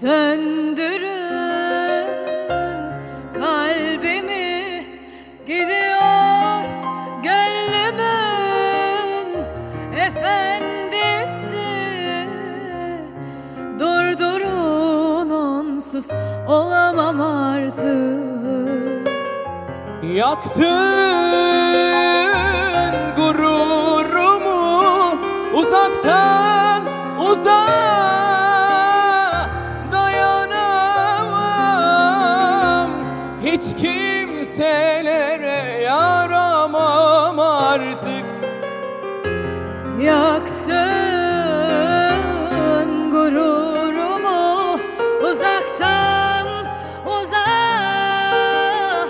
Söndürün kalbimi, gidiyor gönlümün efendisi. Durdurun, onsuz olamam artık. Yaktın gururumu uzaktan uzağa, dayanamam, hiç kimselere yaramam artık. Yaktın gururumu uzaktan uzağa,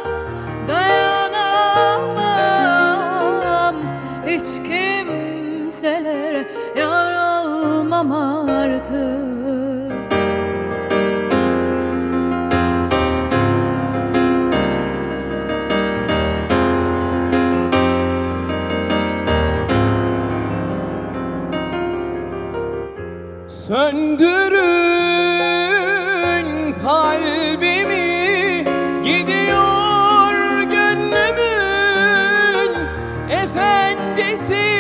dayanamam, hiç kimselere yar olmam artık. Söndürün kalbimi, gidiyor gönlümün efendisi.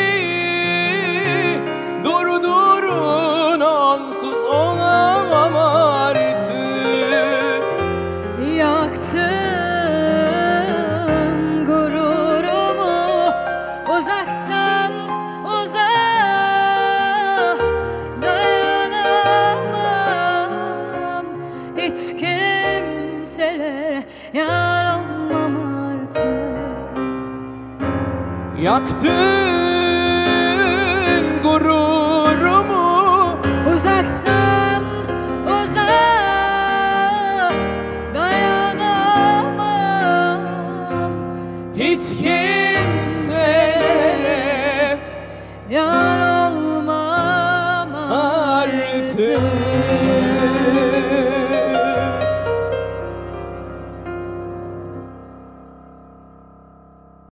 Durdurun, onsuz olamam artık. Yaktın gururumu uzaktan uzağa, dayanamam, hiç kimselere yar olmam artık. Yaktın gururumu Uzaktan uzağa, dayanamam, hiç kimselere yar olmam artık.